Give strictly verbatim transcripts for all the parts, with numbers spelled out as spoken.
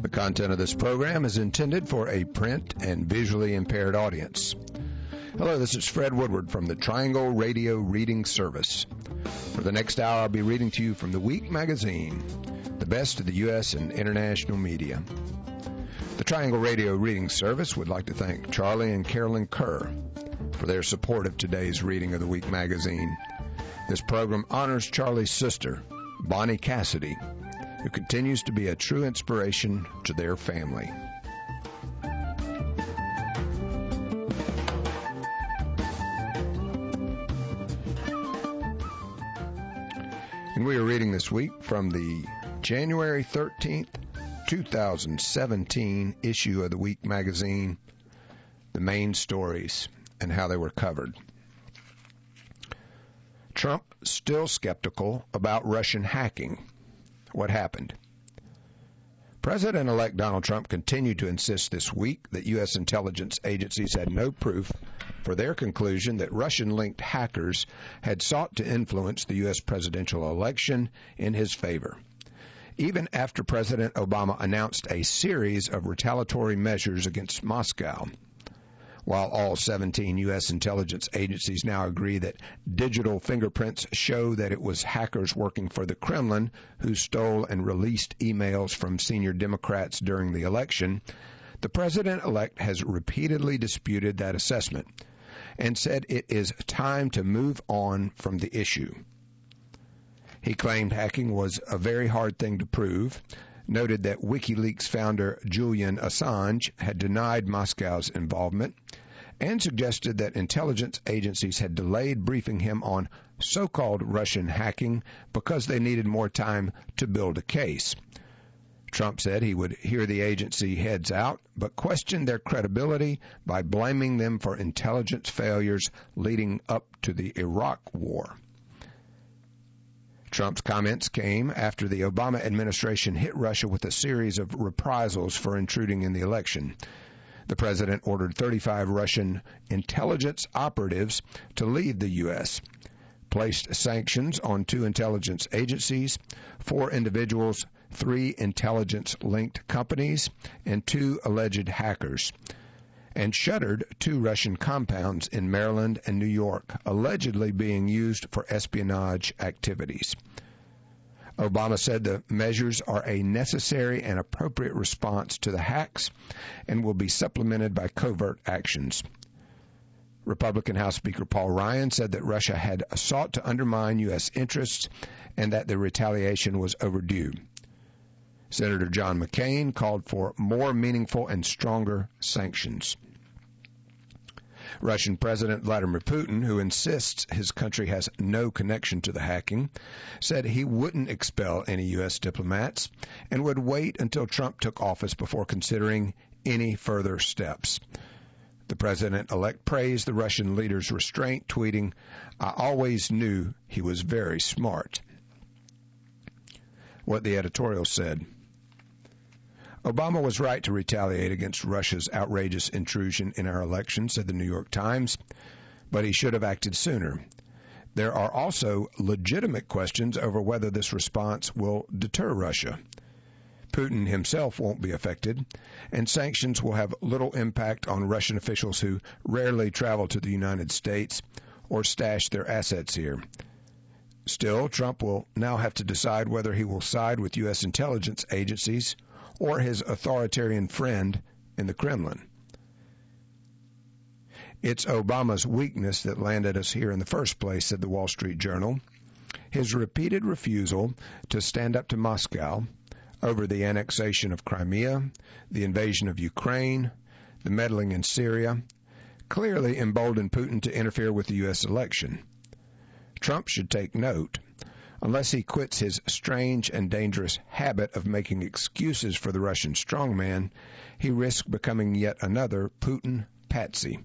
The content of this program is intended for a print and visually impaired audience. Hello, this is Fred Woodward from the Triangle Radio Reading Service. For the next hour, I'll be reading to you from the Week magazine, the best of the U S and international media. The Triangle Radio Reading Service would like to thank Charlie and Carolyn Kerr for their support of today's reading of the Week magazine. This program honors Charlie's sister, Bonnie Cassidy, who continues to be a true inspiration to their family. And we are reading this week from the January thirteenth, twenty seventeen issue of the Week magazine, the main stories and how they were covered. Trump still skeptical about Russian hacking. What happened? President-elect Donald Trump continued to insist this week that U S intelligence agencies had no proof for their conclusion that Russian-linked hackers had sought to influence the U S presidential election in his favor, even after President Obama announced a series of retaliatory measures against Moscow. While all seventeen U S intelligence agencies now agree that digital fingerprints show that it was hackers working for the Kremlin who stole and released emails from senior Democrats during the election, the president-elect has repeatedly disputed that assessment and said it is time to move on from the issue. He claimed hacking was a very hard thing to prove, noted that WikiLeaks founder Julian Assange had denied Moscow's involvement, and suggested that intelligence agencies had delayed briefing him on so-called Russian hacking because they needed more time to build a case. Trump said he would hear the agency heads out, but questioned their credibility by blaming them for intelligence failures leading up to the Iraq War. Trump's comments came after the Obama administration hit Russia with a series of reprisals for intruding in the election. The president ordered thirty-five Russian intelligence operatives to leave the U S, placed sanctions on two intelligence agencies, four individuals, three intelligence-linked companies, and two alleged hackers, and shuttered two Russian compounds in Maryland and New York, allegedly being used for espionage activities. Obama said the measures are a necessary and appropriate response to the hacks and will be supplemented by covert actions. Republican House Speaker Paul Ryan said that Russia had sought to undermine U S interests and that the retaliation was overdue. Senator John McCain called for more meaningful and stronger sanctions. Russian President Vladimir Putin, who insists his country has no connection to the hacking, said he wouldn't expel any U S diplomats and would wait until Trump took office before considering any further steps. The president-elect praised the Russian leader's restraint, tweeting, "I always knew he was very smart." What the editorial said. Obama was right to retaliate against Russia's outrageous intrusion in our election, said the New York Times, but he should have acted sooner. There are also legitimate questions over whether this response will deter Russia. Putin himself won't be affected, and sanctions will have little impact on Russian officials who rarely travel to the United States or stash their assets here. Still, Trump will now have to decide whether he will side with U S intelligence agencies or his authoritarian friend in the Kremlin. It's Obama's weakness that landed us here in the first place, said the Wall Street Journal. His repeated refusal to stand up to Moscow over the annexation of Crimea, the invasion of Ukraine, the meddling in Syria, clearly emboldened Putin to interfere with the U S election. Trump should take note. Unless he quits his strange and dangerous habit of making excuses for the Russian strongman, he risks becoming yet another Putin patsy.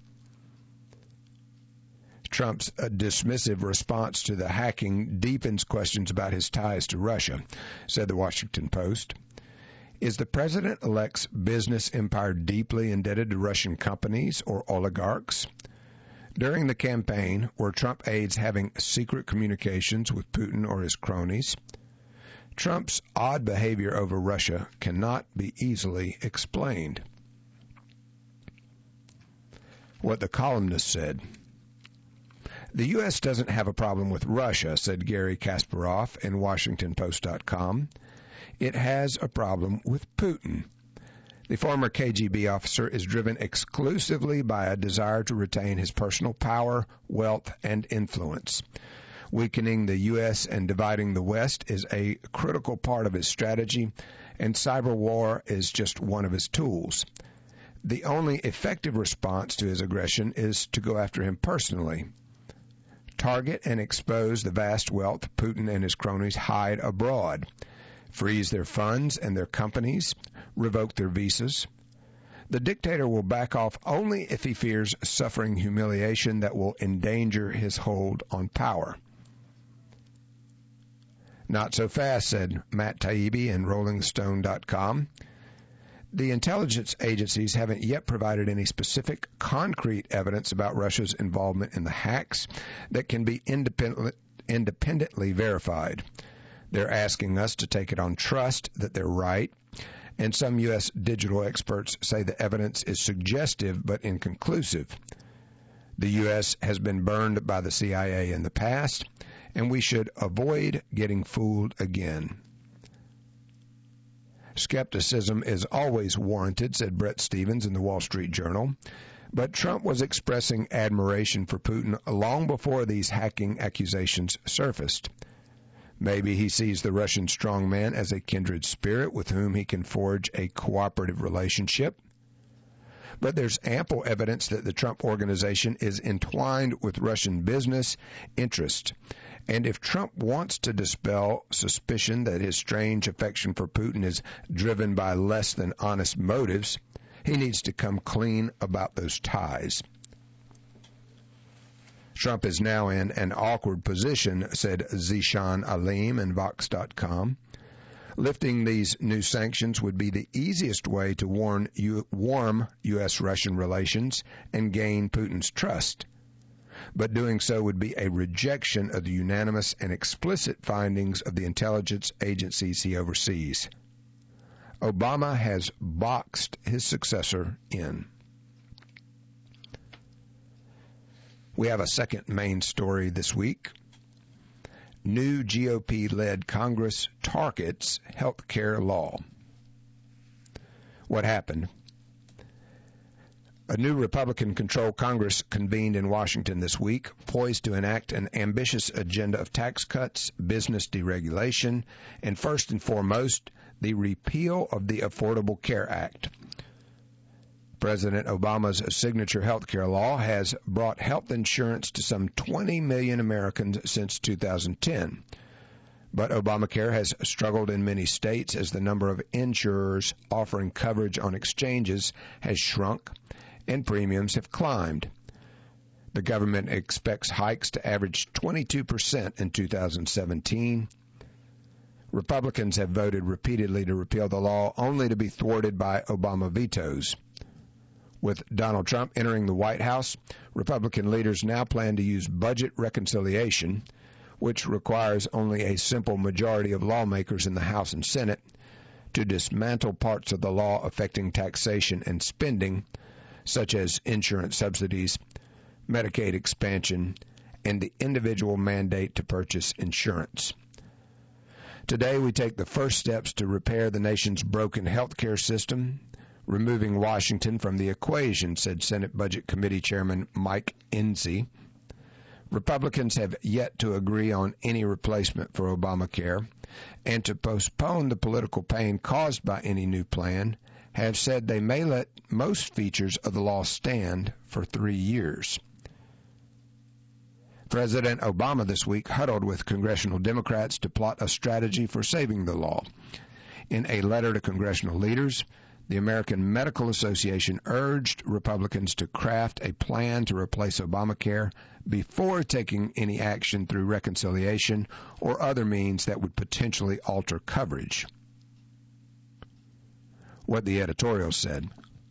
Trump's dismissive response to the hacking deepens questions about his ties to Russia, said the Washington Post. Is the president-elect's business empire deeply indebted to Russian companies or oligarchs? During the campaign, were Trump aides having secret communications with Putin or his cronies? Trump's odd behavior over Russia cannot be easily explained. What the columnist said. The U S doesn't have a problem with Russia, said Gary Kasparov in Washington Post dot com. It has a problem with Putin. The former K G B officer is driven exclusively by a desire to retain his personal power, wealth, and influence. Weakening the U S and dividing the West is a critical part of his strategy, and cyber war is just one of his tools. The only effective response to his aggression is to go after him personally. Target and expose the vast wealth Putin and his cronies hide abroad. Freeze their funds and their companies. Revoke their visas. The dictator will back off only if he fears suffering humiliation that will endanger his hold on power. Not so fast, said Matt Taibbi in Rolling Stone dot com. The intelligence agencies haven't yet provided any specific, concrete evidence about Russia's involvement in the hacks that can be independent, independently verified. They're asking us to take it on trust that they're right, and some U S digital experts say the evidence is suggestive but inconclusive. The U S has been burned by the C I A in the past, and we should avoid getting fooled again. Skepticism is always warranted, said Brett Stevens in the Wall Street Journal. But Trump was expressing admiration for Putin long before these hacking accusations surfaced. Maybe he sees the Russian strongman as a kindred spirit with whom he can forge a cooperative relationship. But there's ample evidence that the Trump organization is entwined with Russian business interest. And if Trump wants to dispel suspicion that his strange affection for Putin is driven by less than honest motives, he needs to come clean about those ties. Trump is now in an awkward position, said Zishan Alim in Vox dot com. Lifting these new sanctions would be the easiest way to warn U- warm U S Russian relations and gain Putin's trust. But doing so would be a rejection of the unanimous and explicit findings of the intelligence agencies he oversees. Obama has boxed his successor in. We have a second main story this week. New G O P-led Congress targets health care law. What happened? A new Republican-controlled Congress convened in Washington this week, poised to enact an ambitious agenda of tax cuts, business deregulation, and first and foremost, the repeal of the Affordable Care Act. President Obama's signature health care law has brought health insurance to some twenty million Americans since two thousand ten. But Obamacare has struggled in many states as the number of insurers offering coverage on exchanges has shrunk and premiums have climbed. The government expects hikes to average twenty-two percent in two thousand seventeen. Republicans have voted repeatedly to repeal the law, only to be thwarted by Obama vetoes. With Donald Trump entering the White House, Republican leaders now plan to use budget reconciliation, which requires only a simple majority of lawmakers in the House and Senate, to dismantle parts of the law affecting taxation and spending, such as insurance subsidies, Medicaid expansion, and the individual mandate to purchase insurance. Today, we take the first steps to repair the nation's broken health care system, removing Washington from the equation, said Senate Budget Committee Chairman Mike Enzi. Republicans have yet to agree on any replacement for Obamacare, and to postpone the political pain caused by any new plan, have said they may let most features of the law stand for three years. President Obama this week huddled with congressional Democrats to plot a strategy for saving the law. In a letter to congressional leaders, the American Medical Association urged Republicans to craft a plan to replace Obamacare before taking any action through reconciliation or other means that would potentially alter coverage. What the editorial said.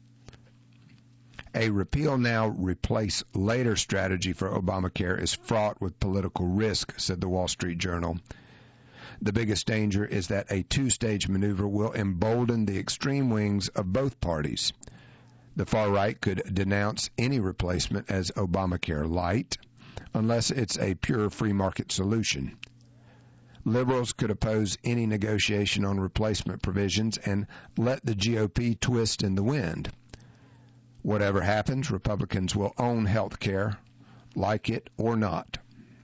A repeal now, replace later strategy for Obamacare is fraught with political risk, said the Wall Street Journal. The biggest danger is that a two-stage maneuver will embolden the extreme wings of both parties. The far right could denounce any replacement as Obamacare light, unless it's a pure free market solution. Liberals could oppose any negotiation on replacement provisions and let the G O P twist in the wind. Whatever happens, Republicans will own health care, like it or not.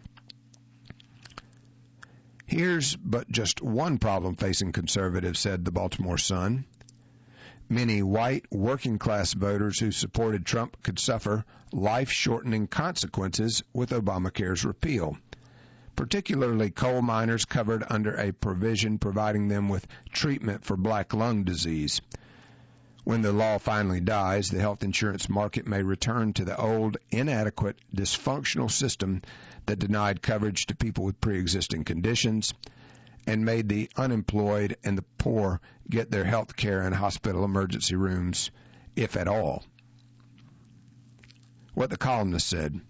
Here's but just one problem facing conservatives, said the Baltimore Sun. Many white working-class voters who supported Trump could suffer life-shortening consequences with Obamacare's repeal, particularly coal miners covered under a provision providing them with treatment for black lung disease. When the law finally dies, the health insurance market may return to the old, inadequate, dysfunctional system that denied coverage to people with pre-existing conditions and made the unemployed and the poor get their health care in hospital emergency rooms, if at all. What the columnist said: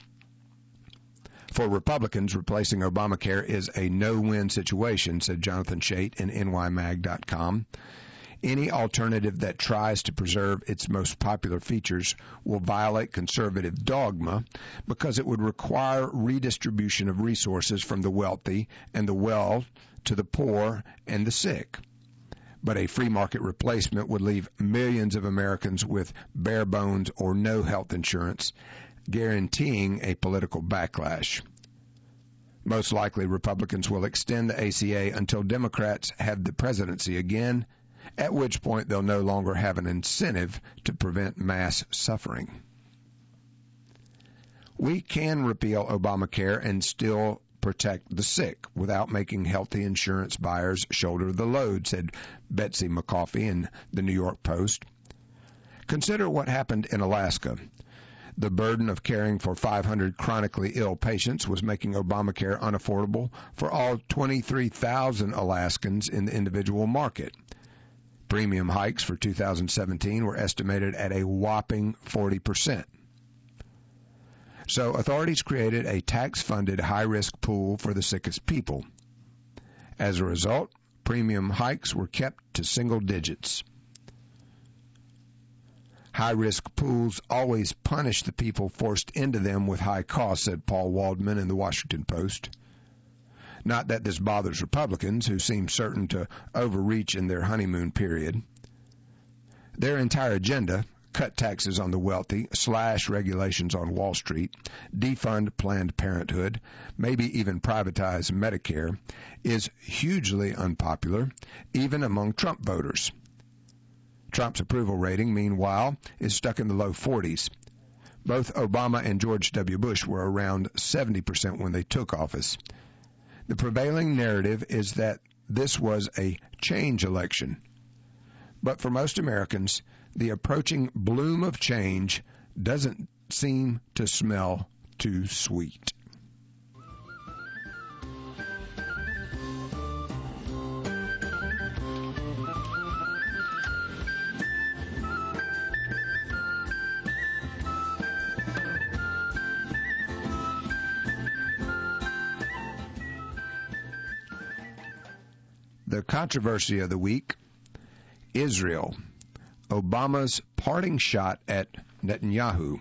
for Republicans, replacing Obamacare is a no-win situation, said Jonathan Chait in N Y mag dot com. Any alternative that tries to preserve its most popular features will violate conservative dogma because it would require redistribution of resources from the wealthy and the well to the poor and the sick. But a free market replacement would leave millions of Americans with bare bones or no health insurance, guaranteeing a political backlash. Most likely, Republicans will extend the A C A until Democrats have the presidency again, at which point they'll no longer have an incentive to prevent mass suffering. We can repeal Obamacare and still protect the sick without making healthy insurance buyers shoulder the load, said Betsy McCoffey in the New York Post. Consider what happened in Alaska. The burden of caring for five hundred chronically ill patients was making Obamacare unaffordable for all twenty-three thousand Alaskans in the individual market. Premium hikes for two thousand seventeen were estimated at a whopping forty percent. So authorities created a tax-funded high-risk pool for the sickest people. As a result, premium hikes were kept to single digits. High-risk pools always punish the people forced into them with high costs, said Paul Waldman in the Washington Post. Not that this bothers Republicans, who seem certain to overreach in their honeymoon period. Their entire agenda, cut taxes on the wealthy, slash regulations on Wall Street, defund Planned Parenthood, maybe even privatize Medicare, is hugely unpopular, even among Trump voters. Trump's approval rating, meanwhile, is stuck in the low forties. Both Obama and George W. Bush were around seventy percent when they took office. The prevailing narrative is that this was a change election. But for most Americans, the approaching bloom of change doesn't seem to smell too sweet. The controversy of the week: Israel, Obama's parting shot at Netanyahu.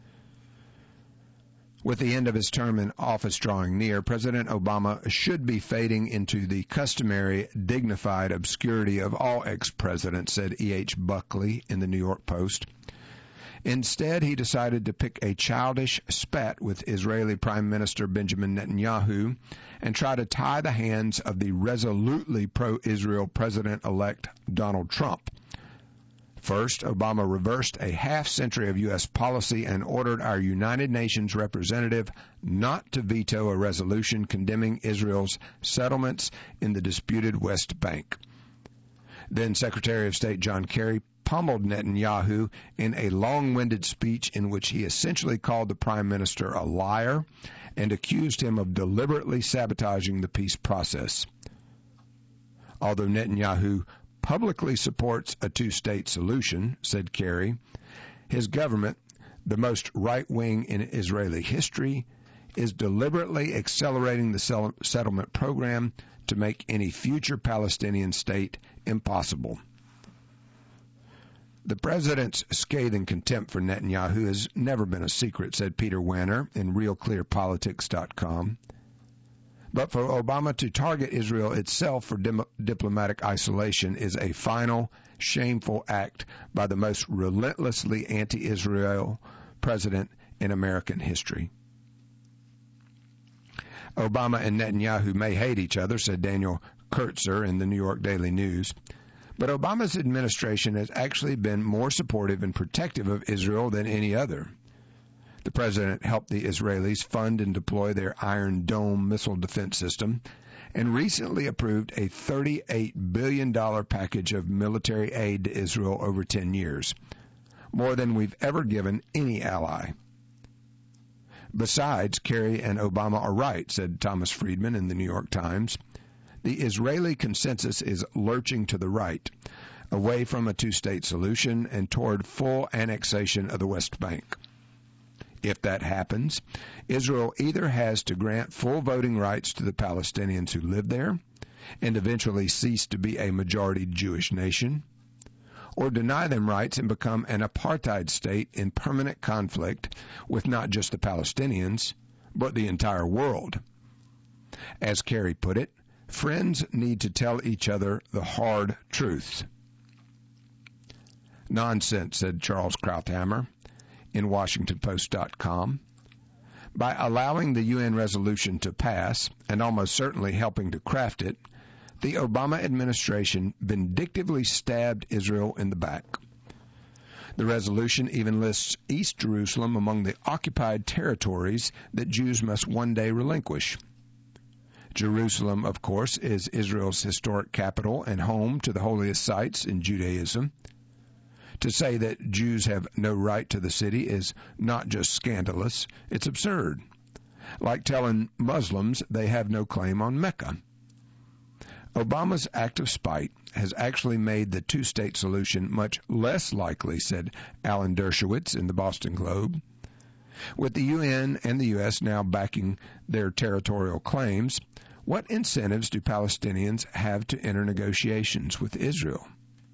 With the end of his term in office drawing near, President Obama should be fading into the customary dignified obscurity of all ex-presidents, said E H. Buckley in the New York Post. Instead, he decided to pick a childish spat with Israeli Prime Minister Benjamin Netanyahu and try to tie the hands of the resolutely pro-Israel President-elect Donald Trump. First, Obama reversed a half-century of U S policy and ordered our United Nations representative not to veto a resolution condemning Israel's settlements in the disputed West Bank. Then Secretary of State John Kerry pummeled Netanyahu in a long-winded speech in which he essentially called the prime minister a liar and accused him of deliberately sabotaging the peace process. Although Netanyahu publicly supports a two-state solution, said Kerry, his government, the most right-wing in Israeli history, is deliberately accelerating the settlement program to make any future Palestinian state impossible. The president's scathing contempt for Netanyahu has never been a secret, said Peter Wanner in real clear politics dot com. But for Obama to target Israel itself for dim- diplomatic isolation is a final, shameful act by the most relentlessly anti-Israel president in American history. Obama and Netanyahu may hate each other, said Daniel Kurtzer in the New York Daily News. But Obama's administration has actually been more supportive and protective of Israel than any other. The president helped the Israelis fund and deploy their Iron Dome missile defense system and recently approved a thirty-eight billion dollars package of military aid to Israel over ten years, more than we've ever given any ally. Besides, Kerry and Obama are right, said Thomas Friedman in the New York Times. The Israeli consensus is lurching to the right, away from a two-state solution and toward full annexation of the West Bank. If that happens, Israel either has to grant full voting rights to the Palestinians who live there and eventually cease to be a majority Jewish nation, or deny them rights and become an apartheid state in permanent conflict with not just the Palestinians, but the entire world. As Kerry put it, friends need to tell each other the hard truth. Nonsense, said Charles Krauthammer in Washington Post dot com. By allowing the U N resolution to pass, and almost certainly helping to craft it, the Obama administration vindictively stabbed Israel in the back. The resolution even lists East Jerusalem among the occupied territories that Jews must one day relinquish. Jerusalem, of course, is Israel's historic capital and home to the holiest sites in Judaism. To say that Jews have no right to the city is not just scandalous, it's absurd. Like telling Muslims they have no claim on Mecca. Obama's act of spite has actually made the two-state solution much less likely, said Alan Dershowitz in the Boston Globe. With the U N and the U S now backing their territorial claims, what incentives do Palestinians have to enter negotiations with Israel?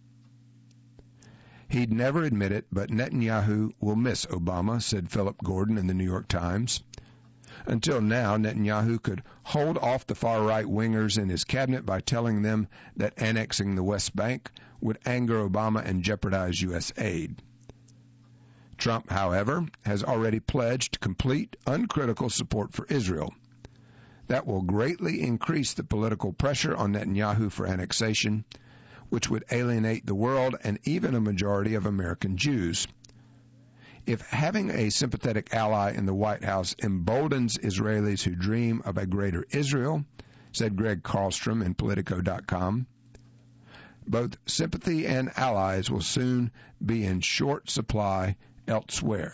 He'd never admit it, but Netanyahu will miss Obama, said Philip Gordon in the New York Times. Until now, Netanyahu could hold off the far-right wingers in his cabinet by telling them that annexing the West Bank would anger Obama and jeopardize U S aid. Trump, however, has already pledged complete, uncritical support for Israel. That will greatly increase the political pressure on Netanyahu for annexation, which would alienate the world and even a majority of American Jews. If having a sympathetic ally in the White House emboldens Israelis who dream of a greater Israel, said Greg Carlstrom in Politico dot com, both sympathy and allies will soon be in short supply elsewhere.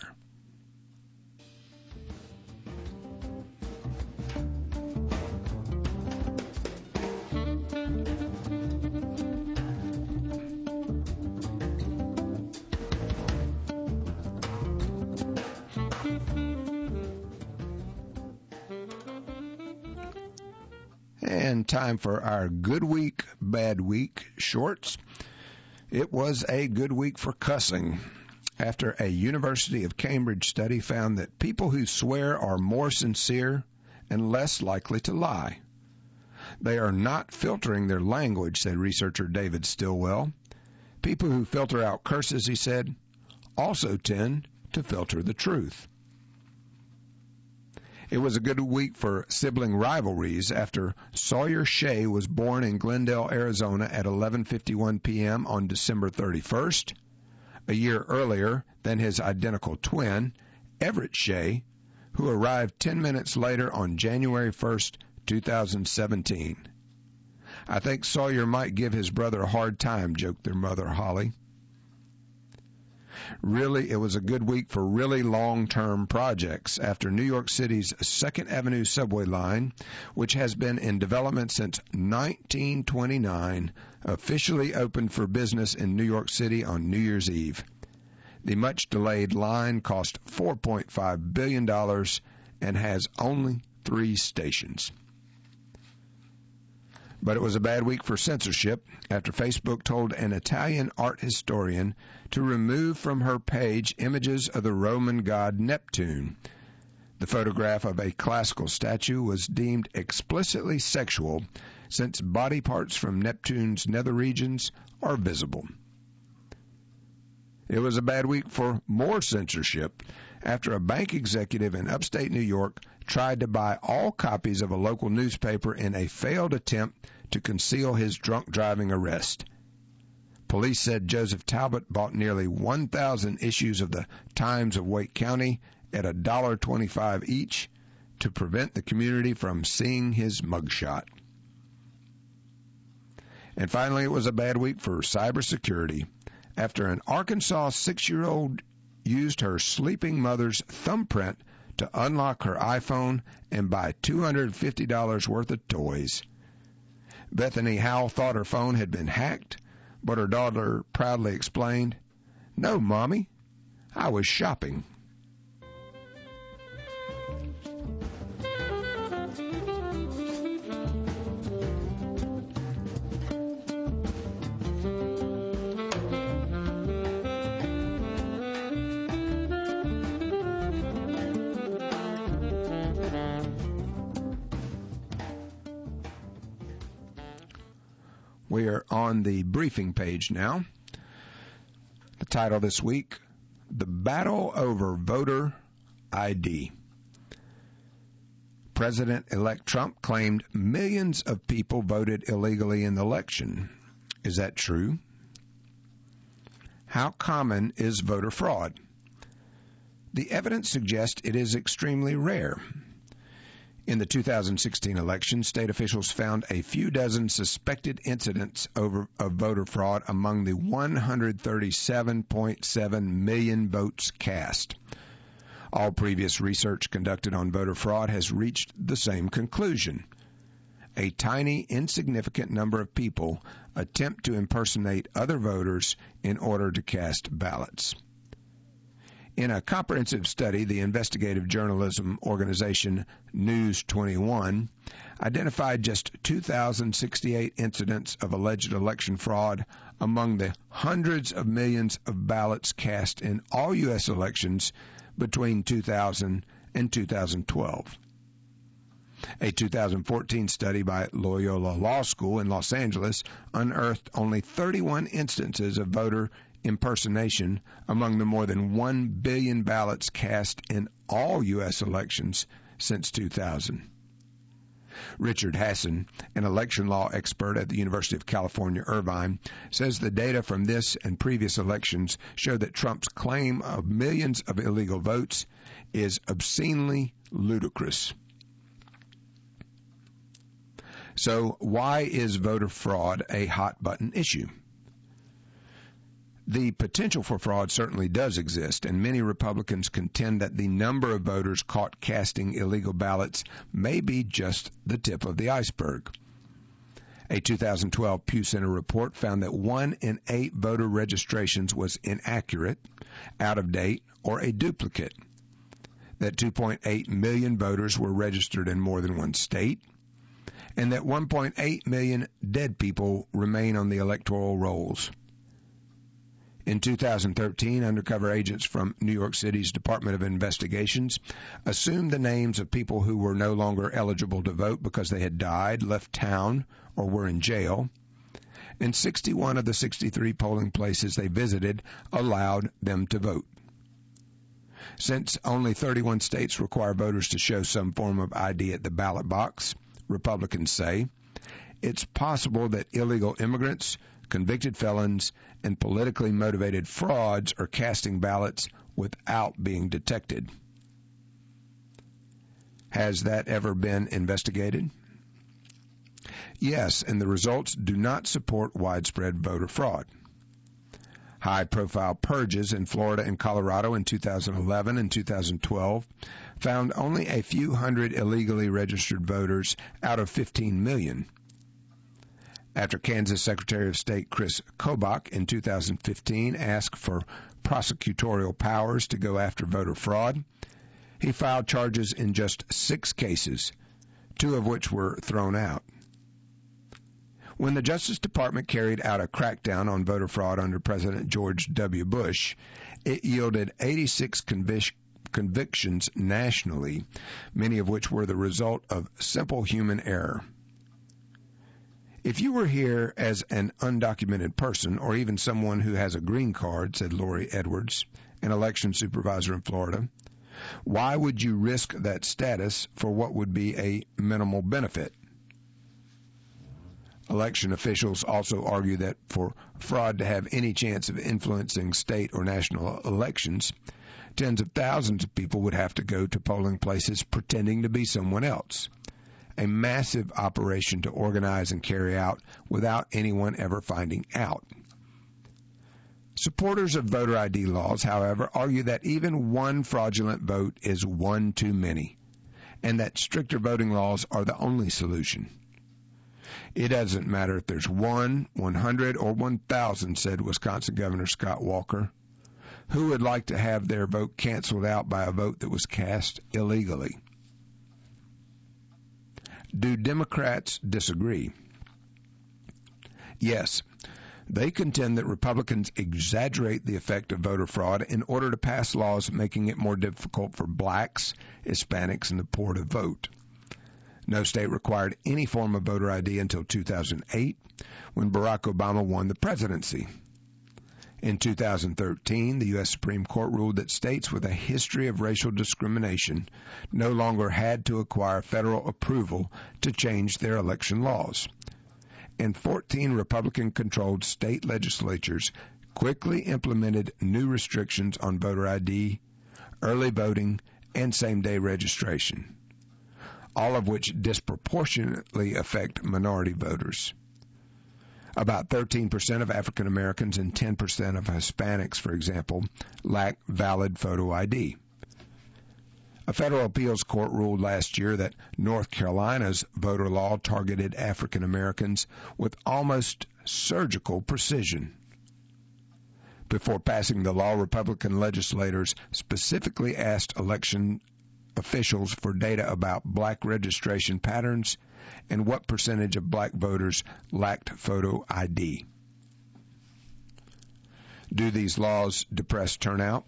And time for our Good Week, Bad Week shorts. It was a good week for cussing, after a University of Cambridge study found that people who swear are more sincere and less likely to lie. They are not filtering their language, said researcher David Stilwell. People who filter out curses, he said, also tend to filter the truth. It was a good week for sibling rivalries after Sawyer Shea was born in Glendale, Arizona at eleven fifty-one p.m. on December thirty-first, a year earlier than his identical twin, Everett Shea, who arrived ten minutes later on January first, two thousand seventeen. I think Sawyer might give his brother a hard time, joked their mother, Holly. Really, it was a good week for really long-term projects after New York City's Second Avenue subway line, which has been in development since nineteen twenty-nine, officially opened for business in New York City on New Year's Eve. The much-delayed line cost four point five billion dollars and has only three stations. But it was a bad week for censorship after Facebook told an Italian art historian to remove from her page images of the Roman god Neptune. The photograph of a classical statue was deemed explicitly sexual since body parts from Neptune's nether regions are visible. It was a bad week for more censorship after a bank executive in upstate New York tried to buy all copies of a local newspaper in a failed attempt to conceal his drunk driving arrest. Police said Joseph Talbot bought nearly one thousand issues of the Times of Wake County at one dollar and twenty-five cents each to prevent the community from seeing his mugshot. And finally, it was a bad week for cybersecurity after an Arkansas six-year-old used her sleeping mother's thumbprint to unlock her iPhone and buy two hundred fifty dollars worth of toys. Bethany Howell thought her phone had been hacked, but her daughter proudly explained, "No, Mommy, I was shopping." We are on the briefing page now. The title this week, The Battle Over Voter I D. President-elect Trump claimed millions of people voted illegally in the election. Is that true? How common is voter fraud? The evidence suggests it is extremely rare. In the two thousand sixteen election, state officials found a few dozen suspected incidents over, of voter fraud among the one hundred thirty-seven point seven million votes cast. All previous research conducted on voter fraud has reached the same conclusion. A tiny, insignificant number of people attempt to impersonate other voters in order to cast ballots. In a comprehensive study, the investigative journalism organization News twenty-one identified just two thousand sixty-eight incidents of alleged election fraud among the hundreds of millions of ballots cast in all U S elections between two thousand and two thousand twelve. A two thousand fourteen study by Loyola Law School in Los Angeles unearthed only thirty-one instances of voter impersonation among the more than one billion ballots cast in all U S elections since two thousand. Richard Hassan, an election law expert at the University of California, Irvine, says the data from this and previous elections show that Trump's claim of millions of illegal votes is obscenely ludicrous. So why is voter fraud a hot-button issue? The potential for fraud certainly does exist, and many Republicans contend that the number of voters caught casting illegal ballots may be just the tip of the iceberg. A two thousand twelve Pew Center report found that one in eight voter registrations was inaccurate, out of date, or a duplicate, that two point eight million voters were registered in more than one state, and that one point eight million dead people remain on the electoral rolls. In two thousand thirteen, undercover agents from New York City's Department of Investigations assumed the names of people who were no longer eligible to vote because they had died, left town, or were in jail. And sixty-one of the sixty-three polling places they visited allowed them to vote. Since only thirty-one states require voters to show some form of I D at the ballot box, Republicans say, it's possible that illegal immigrants, convicted felons, and politically motivated frauds are casting ballots without being detected. Has that ever been investigated? Yes, and the results do not support widespread voter fraud. High-profile purges in Florida and Colorado in two thousand eleven and two thousand twelve found only a few hundred illegally registered voters out of fifteen million. After Kansas Secretary of State Chris Kobach in two thousand fifteen asked for prosecutorial powers to go after voter fraud, He filed charges in just six cases, two of which were thrown out. When the Justice Department carried out a crackdown on voter fraud under President George W. Bush, it yielded eighty-six convic- convictions nationally, many of which were the result of simple human error. If you were here as an undocumented person or even someone who has a green card, said Lori Edwards, an election supervisor in Florida, why would you risk that status for what would be a minimal benefit? Election officials also argue that for fraud to have any chance of influencing state or national elections, tens of thousands of people would have to go to polling places pretending to be someone else. A massive operation to organize and carry out without anyone ever finding out. Supporters of voter I D laws, however, argue that even one fraudulent vote is one too many, and that stricter voting laws are the only solution. It doesn't matter if there's one, one hundred, or one thousand, said Wisconsin Governor Scott Walker. Who would like to have their vote canceled out by a vote that was cast illegally? Do Democrats disagree? Yes. They contend that Republicans exaggerate the effect of voter fraud in order to pass laws making it more difficult for blacks, Hispanics, and the poor to vote. No state required any form of voter I D until two thousand eight, when Barack Obama won the presidency. In two thousand thirteen, the U S Supreme Court ruled that states with a history of racial discrimination no longer had to acquire federal approval to change their election laws. And fourteen Republican-controlled state legislatures quickly implemented new restrictions on voter I D, early voting, and same-day registration, all of which disproportionately affect minority voters. About thirteen percent of African Americans and ten percent of Hispanics, for example, lack valid photo I D. A federal appeals court ruled last year that North Carolina's voter law targeted African Americans with almost surgical precision. Before passing the law, Republican legislators specifically asked election officials for data about black registration patterns and what percentage of black voters lacked photo I D. Do these laws depress turnout?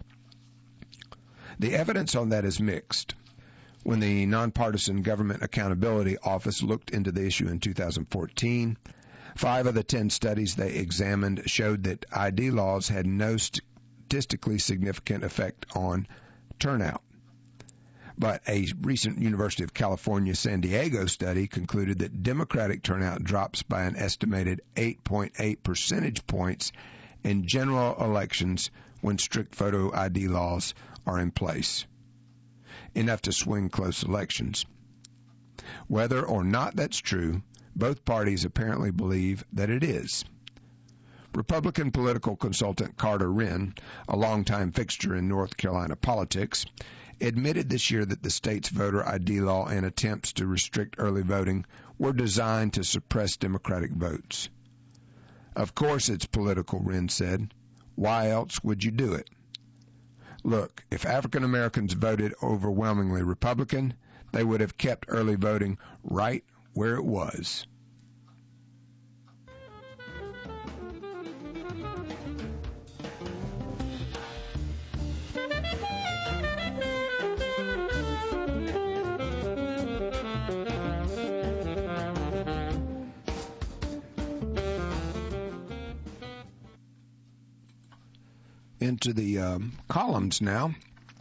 The evidence on that is mixed. When the Nonpartisan Government Accountability Office looked into the issue in two thousand fourteen, five of the ten studies they examined showed that I D laws had no statistically significant effect on turnout. But a recent University of California, San Diego study concluded that Democratic turnout drops by an estimated eight point eight percentage points in general elections when strict photo I D laws are in place, enough to swing close elections. Whether or not that's true, both parties apparently believe that it is. Republican political consultant Carter Wren, a longtime fixture in North Carolina politics, admitted this year that the state's voter I D law and attempts to restrict early voting were designed to suppress Democratic votes. Of course it's political, Wren said. Why else would you do it? Look, if African Americans voted overwhelmingly Republican, they would have kept early voting right where it was. Into the um, columns now.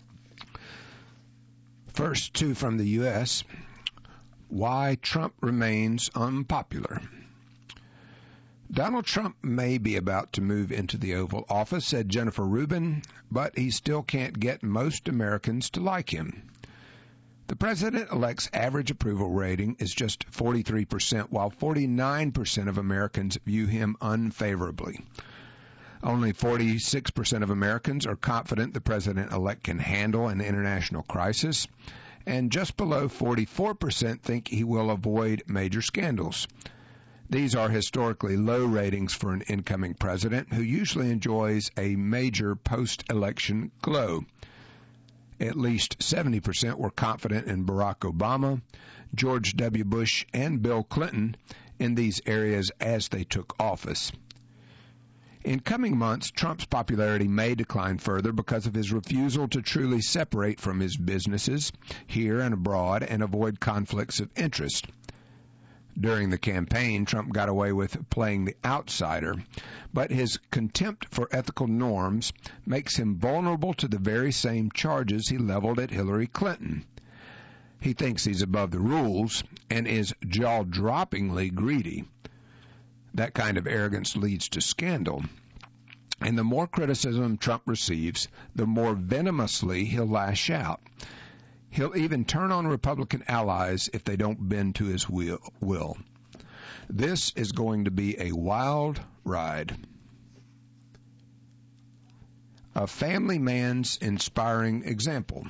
First, two from the U S Why Trump remains unpopular. Donald Trump may be about to move into the Oval Office, said Jennifer Rubin, but he still can't get most Americans to like him. The president-elect's average approval rating is just forty-three percent, while forty-nine percent of Americans view him unfavorably. Only forty-six percent of Americans are confident the president-elect can handle an international crisis, and just below forty-four percent think he will avoid major scandals. These are historically low ratings for an incoming president who usually enjoys a major post-election glow. At least seventy percent were confident in Barack Obama, George W. Bush, and Bill Clinton in these areas as they took office. In coming months, Trump's popularity may decline further because of his refusal to truly separate from his businesses here and abroad and avoid conflicts of interest. During the campaign, Trump got away with playing the outsider, but his contempt for ethical norms makes him vulnerable to the very same charges he leveled at Hillary Clinton. He thinks he's above the rules and is jaw-droppingly greedy. That kind of arrogance leads to scandal. And the more criticism Trump receives, the more venomously he'll lash out. He'll even turn on Republican allies if they don't bend to his will. This is going to be a wild ride. A family man's inspiring example.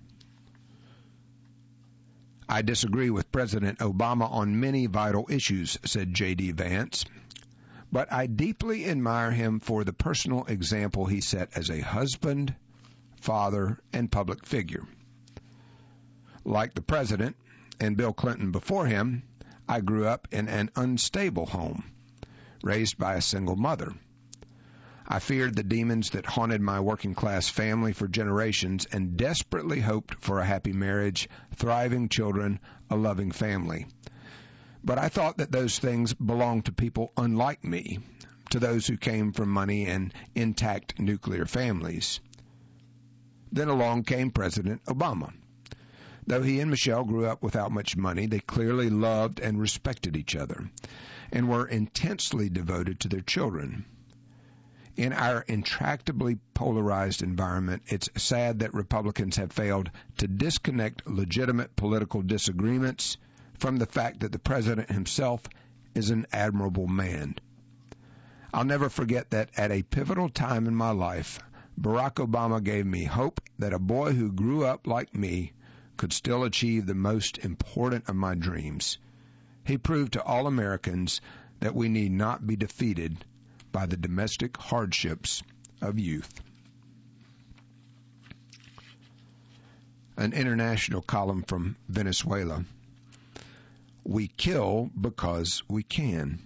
I disagree with President Obama on many vital issues, said J D. Vance, but I deeply admire him for the personal example he set as a husband, father, and public figure. Like the president and Bill Clinton before him, I grew up in an unstable home, raised by a single mother. I feared the demons that haunted my working-class family for generations and desperately hoped for a happy marriage, thriving children, a loving family. But I thought that those things belonged to people unlike me, to those who came from money and intact nuclear families. Then along came President Obama. Though he and Michelle grew up without much money, they clearly loved and respected each other and were intensely devoted to their children. In our intractably polarized environment, it's sad that Republicans have failed to disconnect legitimate political disagreements from the fact that the president himself is an admirable man. I'll never forget that at a pivotal time in my life, Barack Obama gave me hope that a boy who grew up like me could still achieve the most important of my dreams. He proved to all Americans that we need not be defeated by the domestic hardships of youth. An international column from Venezuela. We kill because we can.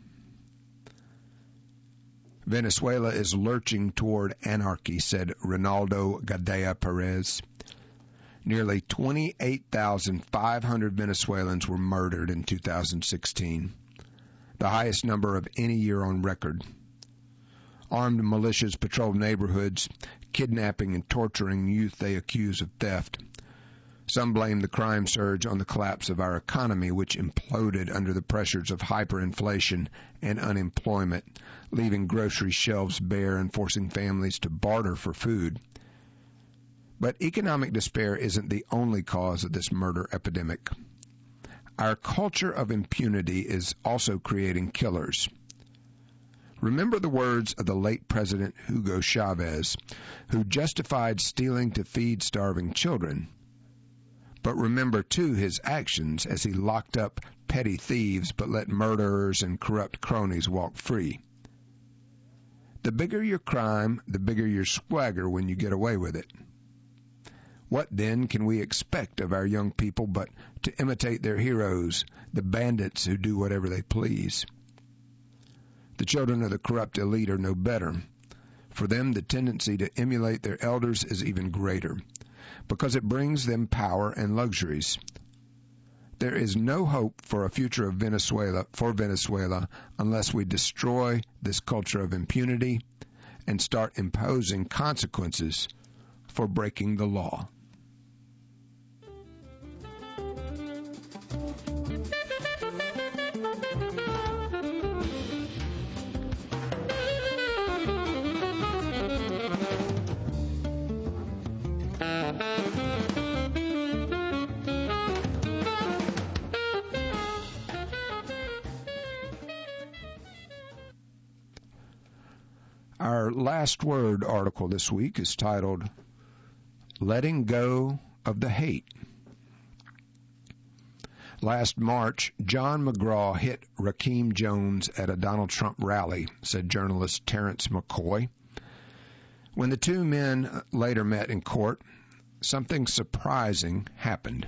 Venezuela is lurching toward anarchy, said Ronaldo Gadea Perez. Nearly twenty-eight thousand five hundred Venezuelans were murdered in two thousand sixteen, the highest number of any year on record. Armed militias patrol neighborhoods, kidnapping and torturing youth they accuse of theft. Some blame the crime surge on the collapse of our economy, which imploded under the pressures of hyperinflation and unemployment, leaving grocery shelves bare and forcing families to barter for food. But economic despair isn't the only cause of this murder epidemic. Our culture of impunity is also creating killers. Remember the words of the late President Hugo Chavez, who justified stealing to feed starving children. But remember, too, his actions as he locked up petty thieves but let murderers and corrupt cronies walk free. The bigger your crime, the bigger your swagger when you get away with it. What, then, can we expect of our young people but to imitate their heroes, the bandits who do whatever they please? The children of the corrupt elite are no better. For them, the tendency to emulate their elders is even greater, because it brings them power and luxuries. There is no hope for a future of Venezuela for Venezuela unless we destroy this culture of impunity and start imposing consequences for breaking the law. Our last word article this week is titled, Letting Go of the Hate. Last March, John McGraw hit Rakeem Jones at a Donald Trump rally, said journalist Terrence McCoy. When the two men later met in court, something surprising happened.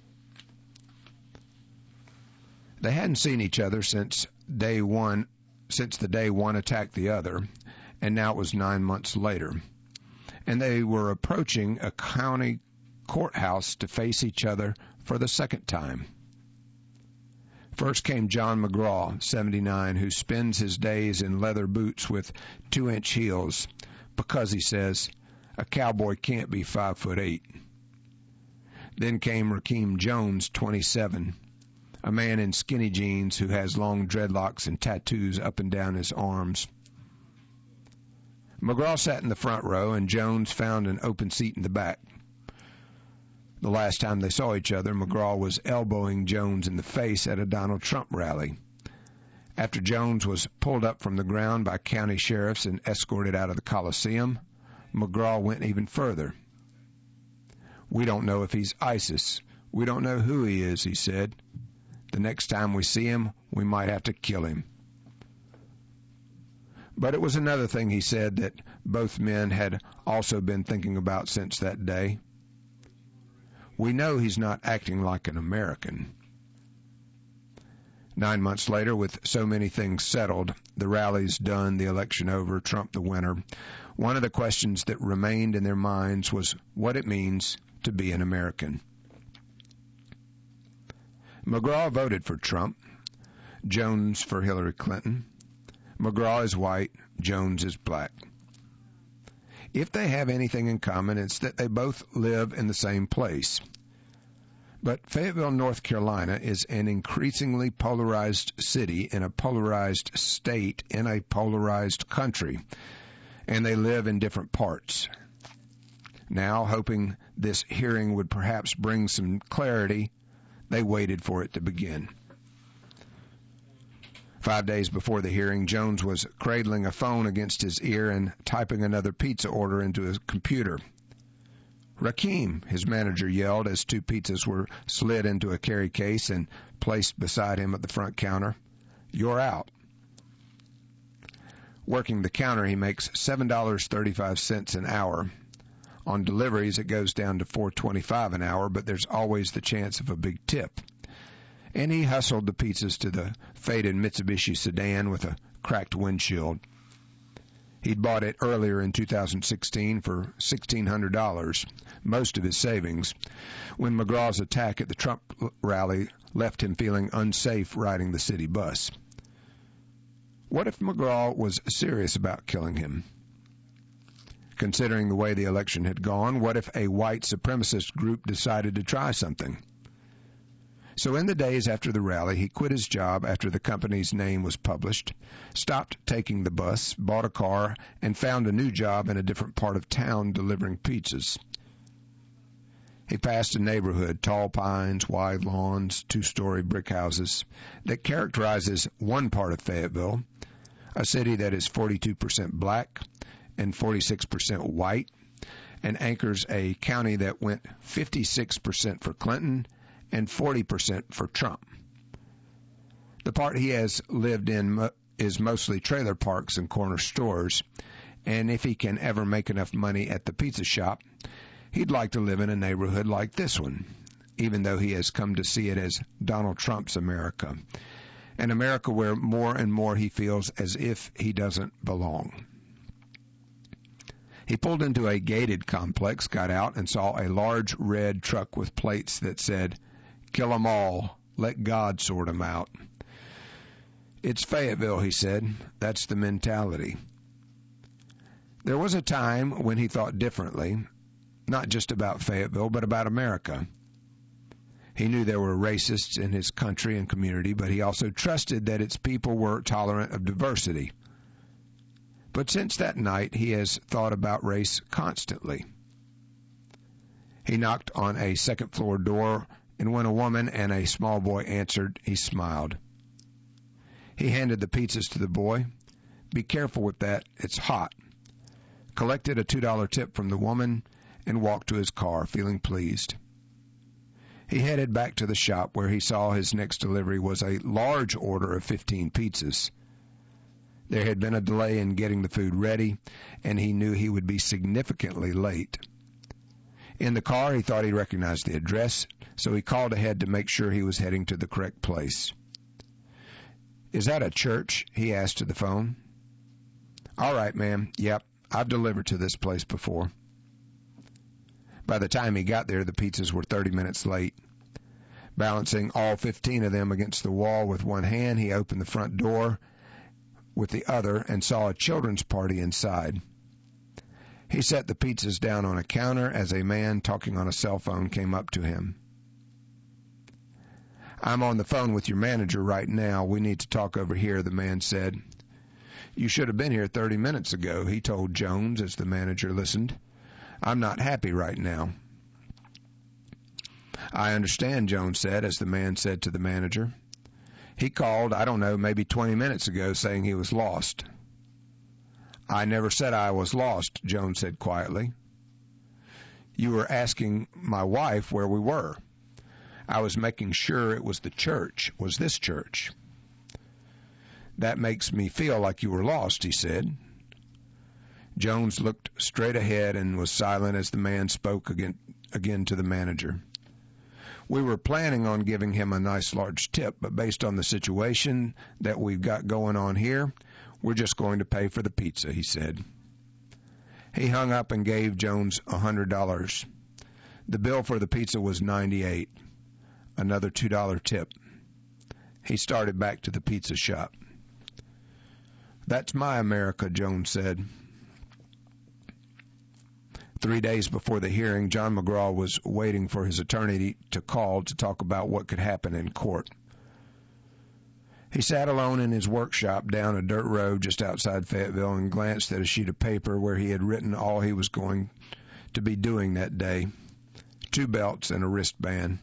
They hadn't seen each other since day one, since the day one attacked the other, and now it was nine months later. And they were approaching a county courthouse to face each other for the second time. First came John McGraw, seventy-nine, who spends his days in leather boots with two-inch heels because, he says, a cowboy can't be five foot eight. Then came Rakeem Jones, twenty-seven, a man in skinny jeans who has long dreadlocks and tattoos up and down his arms. McGraw sat in the front row, and Jones found an open seat in the back. The last time they saw each other, McGraw was elbowing Jones in the face at a Donald Trump rally. After Jones was pulled up from the ground by county sheriffs and escorted out of the Coliseum, McGraw went even further. "We don't know if he's ISIS. We don't know who he is," he said. "The next time we see him, we might have to kill him." But it was another thing he said that both men had also been thinking about since that day. "We know he's not acting like an American." Nine months later, with so many things settled, the rallies done, the election over, Trump the winner, one of the questions that remained in their minds was what it means to be an American. McGraw voted for Trump, Jones for Hillary Clinton. McGraw is white, Jones is black. If they have anything in common, it's that they both live in the same place. But Fayetteville, North Carolina is an increasingly polarized city in a polarized state in a polarized country, and they live in different parts. Now, hoping this hearing would perhaps bring some clarity, they waited for it to begin. Five days before the hearing, Jones was cradling a phone against his ear and typing another pizza order into his computer. "Rakeem," his manager yelled as two pizzas were slid into a carry case and placed beside him at the front counter. "You're out." Working the counter, he makes seven dollars and thirty-five cents an hour. On deliveries, it goes down to four dollars and twenty-five cents an hour, but there's always the chance of a big tip. And he hustled the pizzas to the faded Mitsubishi sedan with a cracked windshield. He'd bought it earlier in two thousand sixteen for sixteen hundred dollars, most of his savings, when McGraw's attack at the Trump rally left him feeling unsafe riding the city bus. What if McGraw was serious about killing him? Considering the way the election had gone, what if a white supremacist group decided to try something? So in the days after the rally, he quit his job after the company's name was published, stopped taking the bus, bought a car, and found a new job in a different part of town delivering pizzas. He passed a neighborhood, tall pines, wide lawns, two-story brick houses, that characterizes one part of Fayetteville, a city that is forty-two percent black and forty-six percent white, and anchors a county that went fifty-six percent for Clinton and forty percent for Trump. The part he has lived in is mostly trailer parks and corner stores, and if he can ever make enough money at the pizza shop, he'd like to live in a neighborhood like this one, even though he has come to see it as Donald Trump's America, an America where more and more he feels as if he doesn't belong. He pulled into a gated complex, got out, and saw a large red truck with plates that said, "Kill 'em all. Let God sort 'em out." "It's Fayetteville," he said. "That's the mentality." There was a time when he thought differently, not just about Fayetteville, but about America. He knew there were racists in his country and community, but he also trusted that its people were tolerant of diversity. But since that night, he has thought about race constantly. He knocked on a second-floor door, and when a woman and a small boy answered, he smiled. He handed the pizzas to the boy. "Be careful with that. It's hot." Collected a two dollar tip from the woman and walked to his car, feeling pleased. He headed back to the shop where he saw his next delivery was a large order of fifteen pizzas. There had been a delay in getting the food ready, and he knew he would be significantly late. In the car, he thought he recognized the address, so he called ahead to make sure he was heading to the correct place. "Is that a church?" he asked to the phone. "All right, ma'am. Yep, I've delivered to this place before." By the time he got there, the pizzas were thirty minutes late. Balancing all fifteen of them against the wall with one hand, he opened the front door with the other and saw a children's party inside. He set the pizzas down on a counter as a man talking on a cell phone came up to him. "I'm on the phone with your manager right now. We need to talk over here," the man said. "You should have been here thirty minutes ago," he told Jones as the manager listened. "I'm not happy right now." "I understand," Jones said as the man said to the manager. "He called, I don't know, maybe twenty minutes ago saying he was lost." "I never said I was lost," Jones said quietly. "You were asking my wife where we were. I was making sure it was the church, was this church." "That makes me feel like you were lost," he said. Jones looked straight ahead and was silent as the man spoke again, again to the manager. "We were planning on giving him a nice large tip, but based on the situation that we've got going on here, we're just going to pay for the pizza," he said. He hung up and gave Jones a hundred dollars. The bill for the pizza was ninety-eight. Another two dollar tip. He started back to the pizza shop. "That's my America," Jones said. Three days before the hearing, John McGraw was waiting for his attorney to call to talk about what could happen in court. He sat alone in his workshop down a dirt road just outside Fayetteville and glanced at a sheet of paper where he had written all he was going to be doing that day: two belts and a wristband.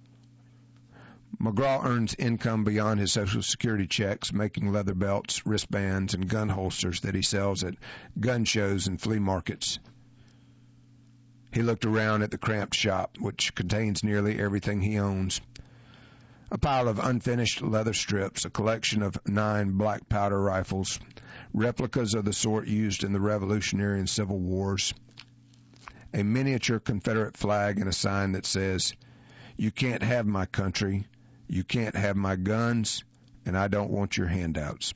McGraw earns income beyond his Social Security checks, making leather belts, wristbands, and gun holsters that he sells at gun shows and flea markets. He looked around at the cramped shop, which contains nearly everything he owns. A pile of unfinished leather strips, a collection of nine black powder rifles, replicas of the sort used in the Revolutionary and Civil Wars, a miniature Confederate flag, and a sign that says, "You can't have my country, you can't have my guns, and I don't want your handouts."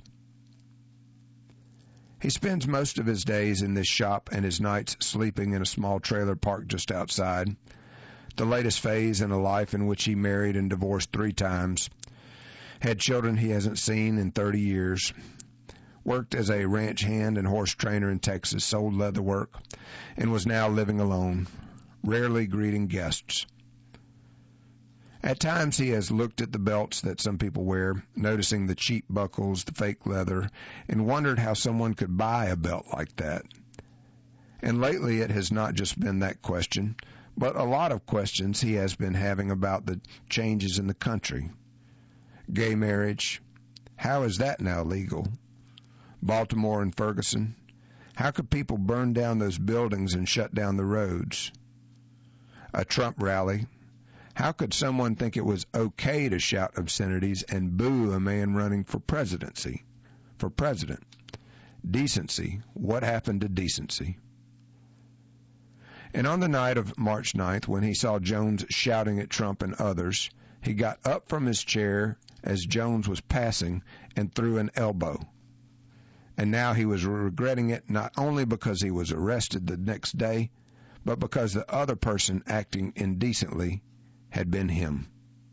He spends most of his days in this shop and his nights sleeping in a small trailer park just outside, the latest phase in a life in which he married and divorced three times, had children he hasn't seen in thirty years, worked as a ranch hand and horse trainer in Texas, sold leather work, and was now living alone, rarely greeting guests. At times he has looked at the belts that some people wear, noticing the cheap buckles, the fake leather, and wondered how someone could buy a belt like that. And lately it has not just been that question, but a lot of questions he has been having about the changes in the country. Gay marriage, how is that now legal? Baltimore and Ferguson, how could people burn down those buildings and shut down the roads? A Trump rally, how could someone think it was okay to shout obscenities and boo a man running for presidency, for president? Decency, what happened to decency? And on the night of March ninth, when he saw Jones shouting at Trump and others, he got up from his chair as Jones was passing and threw an elbow. And now he was regretting it not only because he was arrested the next day, but because the other person acting indecently had been him.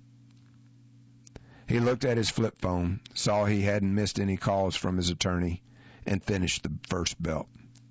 He looked at his flip phone, saw he hadn't missed any calls from his attorney, and finished the first belt.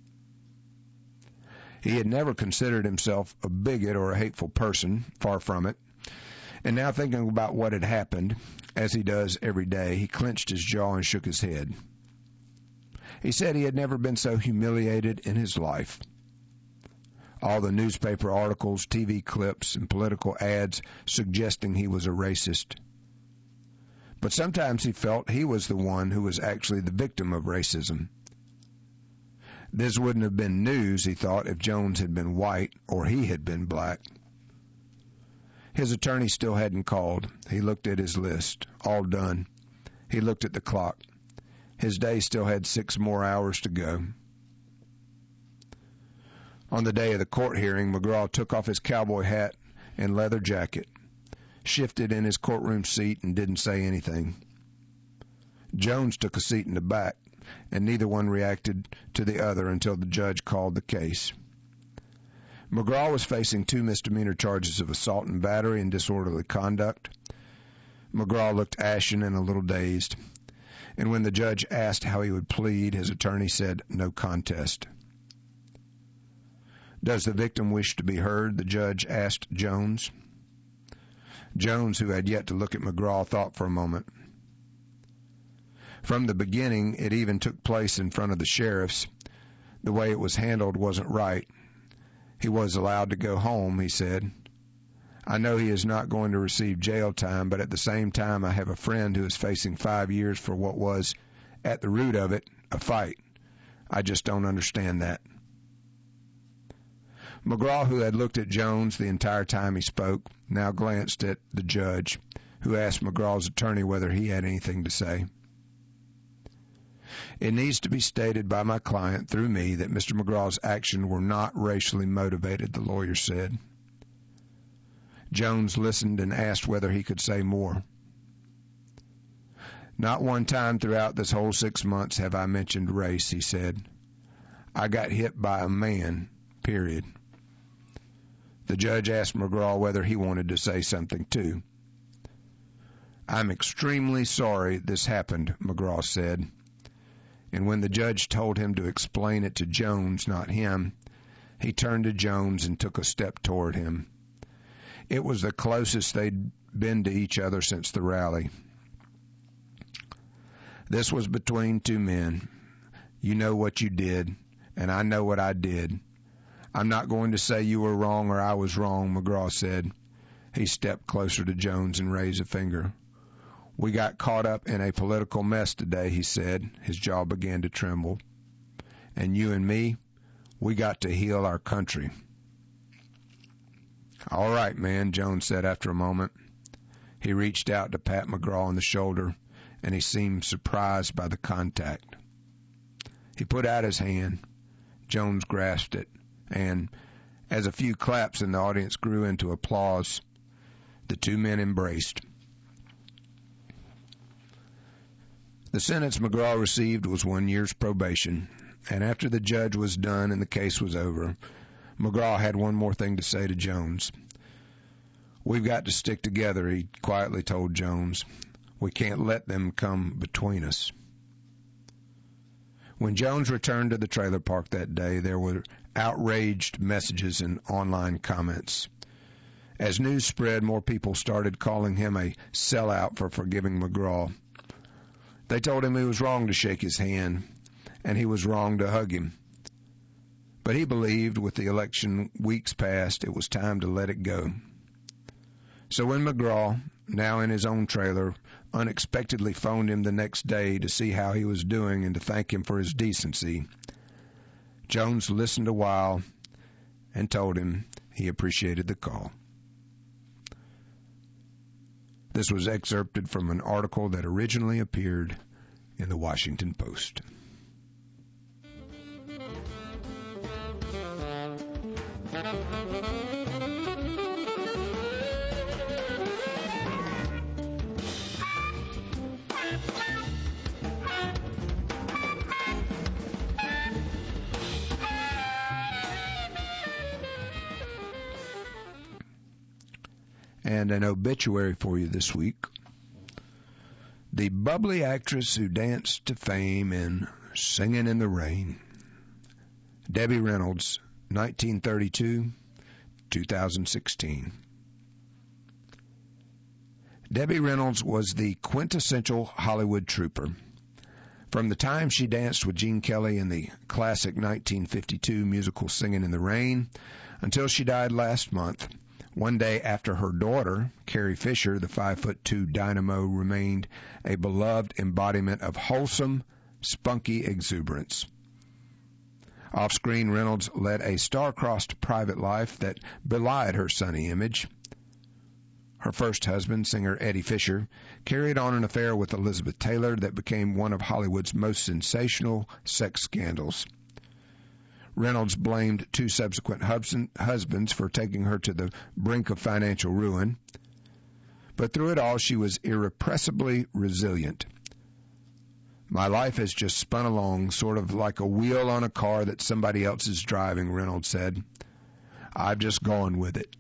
He had never considered himself a bigot or a hateful person, far from it. And now thinking about what had happened, as he does every day, he clenched his jaw and shook his head. He said he had never been so humiliated in his life. All the newspaper articles, T V clips, and political ads suggesting he was a racist. But sometimes he felt he was the one who was actually the victim of racism. This wouldn't have been news, he thought, if Jones had been white or he had been black. His attorney still hadn't called. He looked at his list. All done. He looked at the clock. His day still had six more hours to go. On the day of the court hearing, McGraw took off his cowboy hat and leather jacket, shifted in his courtroom seat, and didn't say anything. Jones took a seat in the back, and neither one reacted to the other until the judge called the case. McGraw was facing two misdemeanor charges of assault and battery and disorderly conduct. McGraw looked ashen and a little dazed, and when the judge asked how he would plead, his attorney said, "No contest." "Does the victim wish to be heard?" the judge asked Jones. Jones, who had yet to look at McGraw, thought for a moment. From the beginning, it even took place in front of the sheriffs. The way it was handled wasn't right. He was allowed to go home, he said. "I know he is not going to receive jail time, but at the same time I have a friend who is facing five years for what was, at the root of it, a fight. I just don't understand that." McGraw, who had looked at Jones the entire time he spoke, now glanced at the judge, who asked McGraw's attorney whether he had anything to say. "It needs to be stated by my client through me that Mister McGraw's actions were not racially motivated," the lawyer said. Jones listened and asked whether he could say more. "Not one time throughout this whole six months have I mentioned race," he said. "I got hit by a man, period." The judge asked McGraw whether he wanted to say something too. "I'm extremely sorry this happened," McGraw said. And when the judge told him to explain it to Jones, not him, he turned to Jones and took a step toward him. It was the closest they'd been to each other since the rally. "This was between two men. You know what you did, and I know what I did. I'm not going to say you were wrong or I was wrong," McGraw said. He stepped closer to Jones and raised a finger. "We got caught up in a political mess today," he said. His jaw began to tremble. "And you and me, we got to heal our country." "All right, man," Jones said after a moment. He reached out to pat McGraw on the shoulder, and he seemed surprised by the contact. He put out his hand. Jones grasped it, and as a few claps in the audience grew into applause, the two men embraced. The sentence McGraw received was one year's probation, and after the judge was done and the case was over, McGraw had one more thing to say to Jones. "We've got to stick together," he quietly told Jones. "We can't let them come between us." When Jones returned to the trailer park that day, there were outraged messages and online comments. As news spread, more people started calling him a sellout for forgiving McGraw. They told him he was wrong to shake his hand, and he was wrong to hug him. But he believed with the election weeks past, it was time to let it go. So when McGraw, now in his own trailer, unexpectedly phoned him the next day to see how he was doing and to thank him for his decency, Jones listened a while and told him he appreciated the call. This was excerpted from an article that originally appeared in the Washington Post. And an obituary for you this week. The bubbly actress who danced to fame in Singing in the Rain. Debbie Reynolds, nineteen thirty-two to two thousand sixteen. Debbie Reynolds was the quintessential Hollywood trooper. From the time she danced with Gene Kelly in the classic nineteen fifty-two musical Singing in the Rain until she died last month, one day after her daughter, Carrie Fisher, the five foot two dynamo, remained a beloved embodiment of wholesome, spunky exuberance. Off-screen, Reynolds led a star-crossed private life that belied her sunny image. Her first husband, singer Eddie Fisher, carried on an affair with Elizabeth Taylor that became one of Hollywood's most sensational sex scandals. Reynolds blamed two subsequent husbands for taking her to the brink of financial ruin. But through it all, she was irrepressibly resilient. My life has just spun along, sort of like a wheel on a car that somebody else is driving, Reynolds said. I've just gone with it.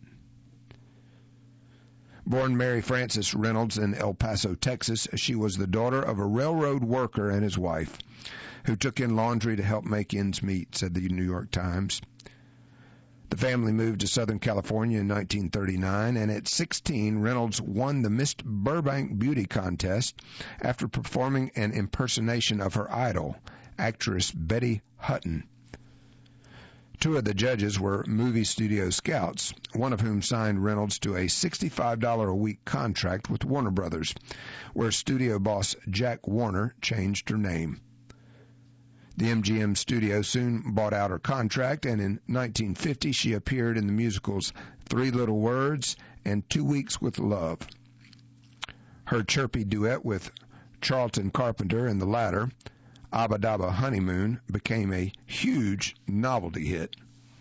Born Mary Frances Reynolds in El Paso, Texas, she was the daughter of a railroad worker and his wife, who took in laundry to help make ends meet, said the New York Times. The family moved to Southern California in nineteen thirty-nine, and at sixteen, Reynolds won the Miss Burbank Beauty Contest after performing an impersonation of her idol, actress Betty Hutton. Two of the judges were movie studio scouts, one of whom signed Reynolds to a sixty-five dollars a week contract with Warner Brothers, where studio boss Jack Warner changed her name. The M G M studio soon bought out her contract, and in nineteen fifty she appeared in the musicals Three Little Words and Two Weeks with Love. Her chirpy duet with Charlton Carpenter in the latter, Abba Dabba Honeymoon, became a huge novelty hit.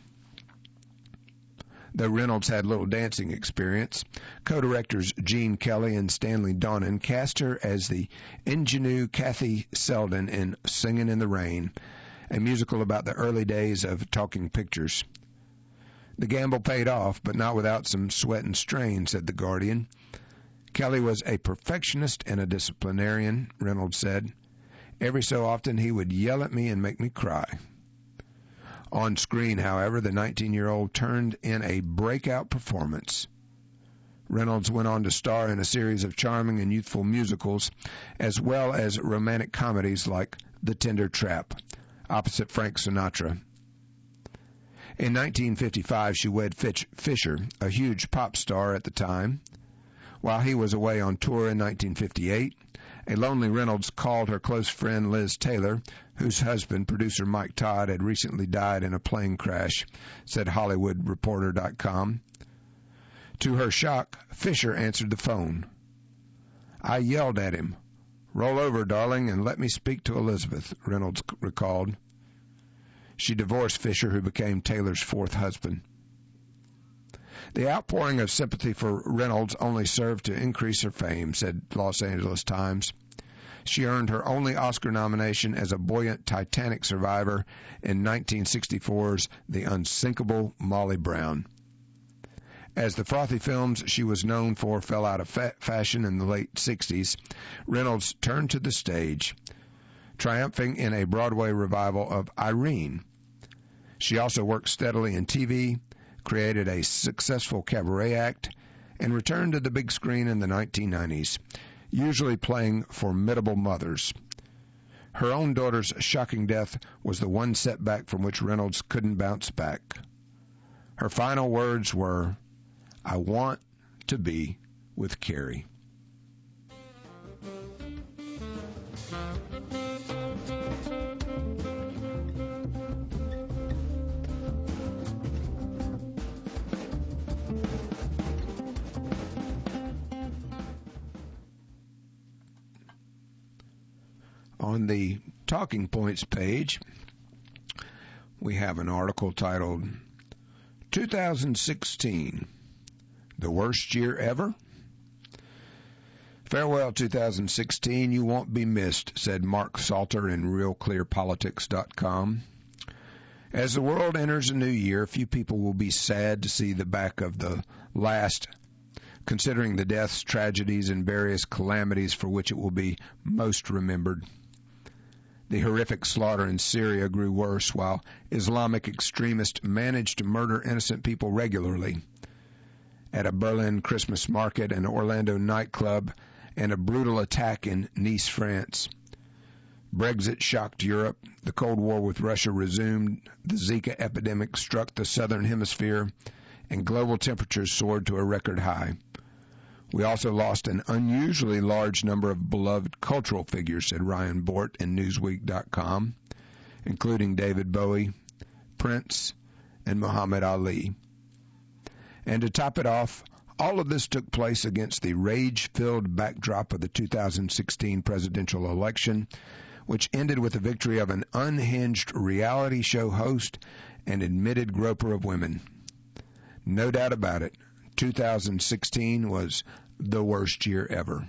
Though Reynolds had little dancing experience, co-directors Gene Kelly and Stanley Donen cast her as the ingenue Kathy Selden in Singin' in the Rain, a musical about the early days of talking pictures. The gamble paid off, but not without some sweat and strain, said The Guardian. Kelly was a perfectionist and a disciplinarian, Reynolds said. Every so often he would yell at me and make me cry. On screen, however, the nineteen-year-old turned in a breakout performance. Reynolds went on to star in a series of charming and youthful musicals, as well as romantic comedies like The Tender Trap, opposite Frank Sinatra. In nineteen fifty-five, she wed Fitch Fisher, a huge pop star at the time. While he was away on tour in nineteen fifty-eight, a lonely Reynolds called her close friend Liz Taylor, whose husband, producer Mike Todd, had recently died in a plane crash, said Hollywood Reporter dot com. To her shock, Fisher answered the phone. I yelled at him, "Roll over, darling, and let me speak to Elizabeth," Reynolds recalled. She divorced Fisher, who became Taylor's fourth husband. The outpouring of sympathy for Reynolds only served to increase her fame, said Los Angeles Times. She earned her only Oscar nomination as a buoyant Titanic survivor in nineteen sixty-four's The Unsinkable Molly Brown. As the frothy films she was known for fell out of fa- fashion in the late sixties, Reynolds turned to the stage, triumphing in a Broadway revival of Irene. She also worked steadily in T V, created a successful cabaret act, and returned to the big screen in the nineteen nineties, usually playing formidable mothers. Her own daughter's shocking death was the one setback from which Reynolds couldn't bounce back. Her final words were, "I want to be with Carrie." On the Talking Points page, we have an article titled, two thousand sixteen, the worst year ever? Farewell two thousand sixteen, you won't be missed, said Mark Salter in Real Clear Politics dot com. As the world enters a new year, few people will be sad to see the back of the last, considering the deaths, tragedies, and various calamities for which it will be most remembered. The horrific slaughter in Syria grew worse, while Islamic extremists managed to murder innocent people regularly. At a Berlin Christmas market, an Orlando nightclub, and a brutal attack in Nice, France. Brexit shocked Europe. The Cold War with Russia resumed. The Zika epidemic struck the southern hemisphere, and global temperatures soared to a record high. We also lost an unusually large number of beloved cultural figures, said Ryan Bort in Newsweek dot com, including David Bowie, Prince, and Muhammad Ali. And to top it off, all of this took place against the rage-filled backdrop of the two thousand sixteen presidential election, which ended with the victory of an unhinged reality show host and admitted groper of women. No doubt about it, two thousand sixteen was the worst year ever.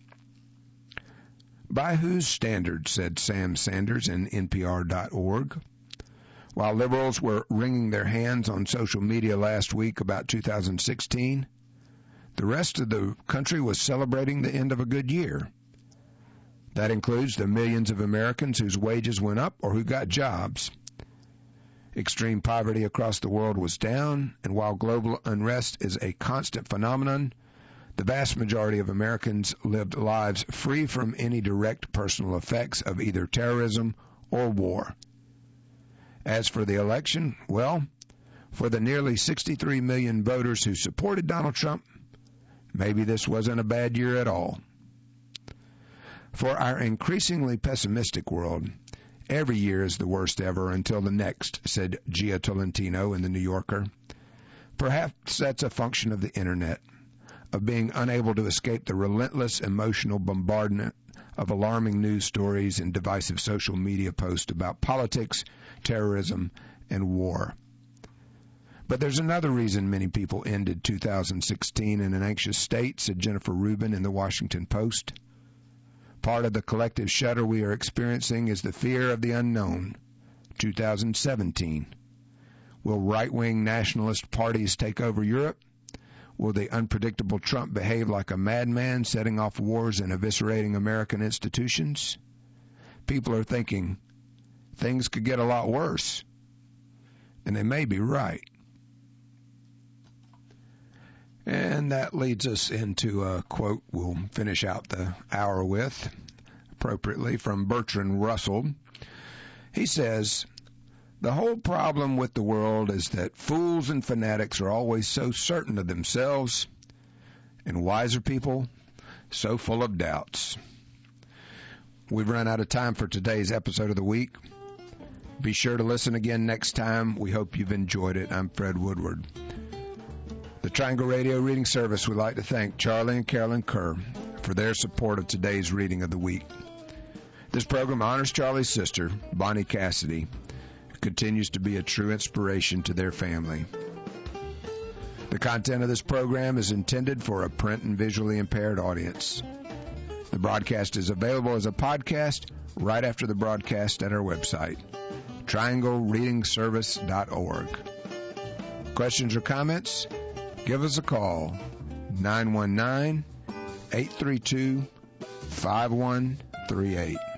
By whose standards, said Sam Sanders in N P R dot org. While liberals were wringing their hands on social media last week about two thousand sixteen, the rest of the country was celebrating the end of a good year. That includes the millions of Americans whose wages went up or who got jobs. Extreme poverty across the world was down, and while global unrest is a constant phenomenon, the vast majority of Americans lived lives free from any direct personal effects of either terrorism or war. As for the election, well, for the nearly sixty-three million voters who supported Donald Trump, maybe this wasn't a bad year at all. For our increasingly pessimistic world, every year is the worst ever until the next, said Gia Tolentino in The New Yorker. Perhaps that's a function of the Internet, of being unable to escape the relentless emotional bombardment of alarming news stories and divisive social media posts about politics, terrorism, and war. But there's another reason many people ended two thousand sixteen in an anxious state, said Jennifer Rubin in The Washington Post. Part of the collective shudder we are experiencing is the fear of the unknown. two thousand seventeen. Will right-wing nationalist parties take over Europe? Will the unpredictable Trump behave like a madman, setting off wars and eviscerating American institutions? People are thinking things could get a lot worse, and they may be right. And that leads us into a quote we'll finish out the hour with, appropriately, from Bertrand Russell. He says, "The whole problem with the world is that fools and fanatics are always so certain of themselves, and wiser people so full of doubts." We've run out of time for today's episode of the week. Be sure to listen again next time. We hope you've enjoyed it. I'm Fred Woodward. The Triangle Radio Reading Service would like to thank Charlie and Carolyn Kerr for their support of today's reading of the week. This program honors Charlie's sister, Bonnie Cassidy, who continues to be a true inspiration to their family. The content of this program is intended for a print and visually impaired audience. The broadcast is available as a podcast right after the broadcast at our website, triangle reading service dot org. Questions or comments? Give us a call, nine one nine, eight three two, five one three eight.